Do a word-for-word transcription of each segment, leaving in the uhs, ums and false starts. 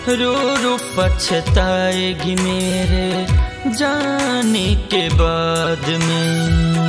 रो रो पछताएगी मेरे जाने के बाद में।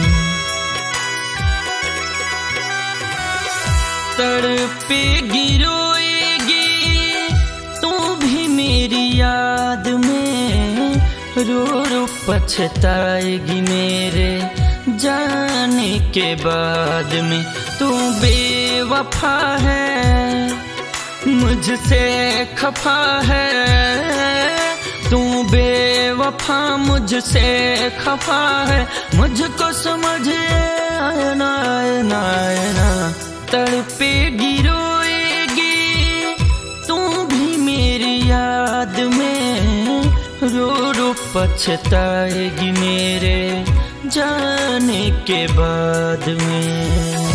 तड़पेगी रोएगी तू भी मेरी याद में, रो रो पछताएगी मेरे जाने के बाद में। तू बेवफा है मुझसे खफा है, तू बेवफा मुझसे खफा है, मुझको समझ आए ना आए ना आए ना। तड़पेगी रोएगी तू भी मेरी याद में, रो रो पछताएगी मेरे जाने के बाद में।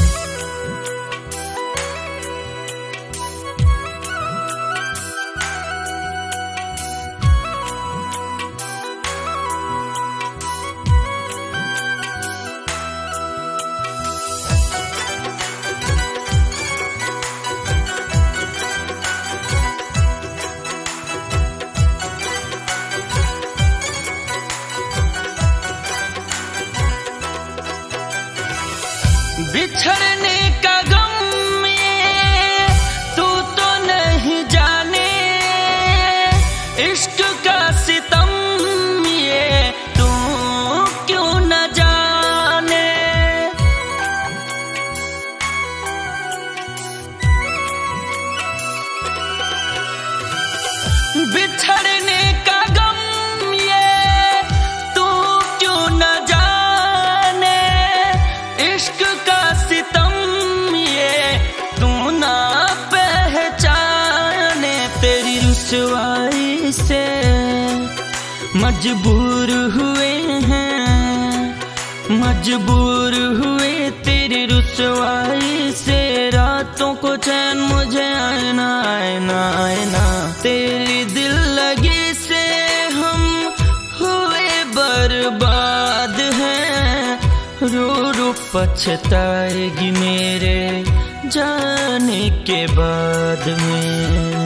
बिछड़ने का गम ये तू तो नहीं जाने, इश्क का सितम ये तू क्यों न जाने। बिछड़ने का गम ये तू क्यों न जाने, इश्क का सितम ये तू ना पहचाने। तेरी रुसवाई से मजबूर हुए हैं, मजबूर हुए तेरी रुसवाई से, रातों को चैन मुझे आए ना आए ना आए ना। तेरी दिल लगी से हम हुए बर्बाद हैं, रो रो पछताएगी मेरे जाने के बाद में।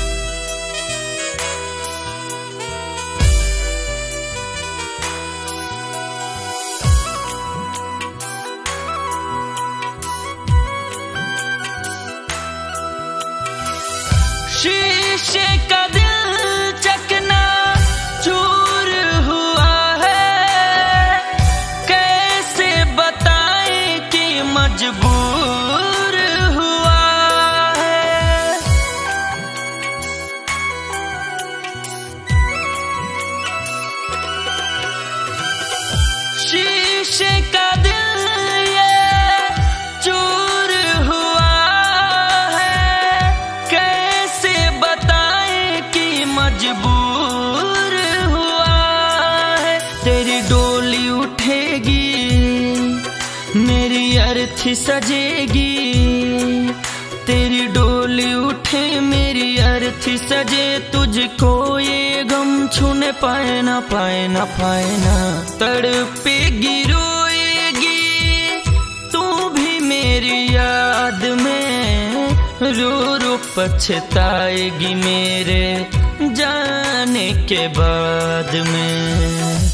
शीशे का दिल चकना चूर हुआ है, कैसे बताएं कि मजबूर हुआ है। शीशे का दिल ये चूर हुआ है, कैसे बताएं कि मजबूर हुआ है। तेरी डोली उठेगी मेरी अर्थी सजेगी, तेरी डोली उठे मेरी अर्थी सजे, तुझको ये गम छूने पाए ना पाए ना पाए ना। तड़पेगी रोएगी तू भी मेरी याद में, रो रो पछताएगी मेरे जाने के बाद में।